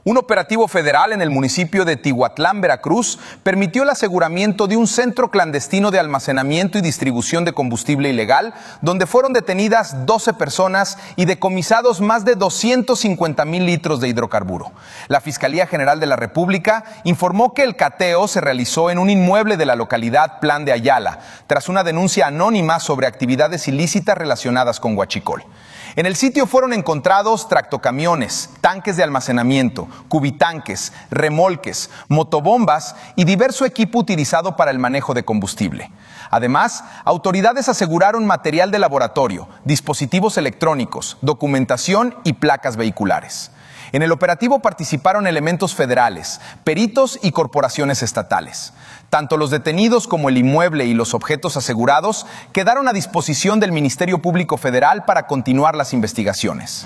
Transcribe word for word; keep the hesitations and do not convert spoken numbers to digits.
Un operativo federal en el municipio de Tihuatlán, Veracruz, permitió el aseguramiento de un centro clandestino de almacenamiento y distribución de combustible ilegal, donde fueron detenidas doce personas y decomisados más de doscientos cincuenta mil litros de hidrocarburo. La Fiscalía General de la República informó que el cateo se realizó en un inmueble de la localidad Plan de Ayala, tras una denuncia anónima sobre actividades ilícitas relacionadas con huachicol. En el sitio fueron encontrados tractocamiones, tanques de almacenamiento, cubitanques, remolques, motobombas y diverso equipo utilizado para el manejo de combustible. Además, autoridades aseguraron material de laboratorio, dispositivos electrónicos, documentación y placas vehiculares. En el operativo participaron elementos federales, peritos y corporaciones estatales. Tanto los detenidos como el inmueble y los objetos asegurados quedaron a disposición del Ministerio Público Federal para continuar las investigaciones.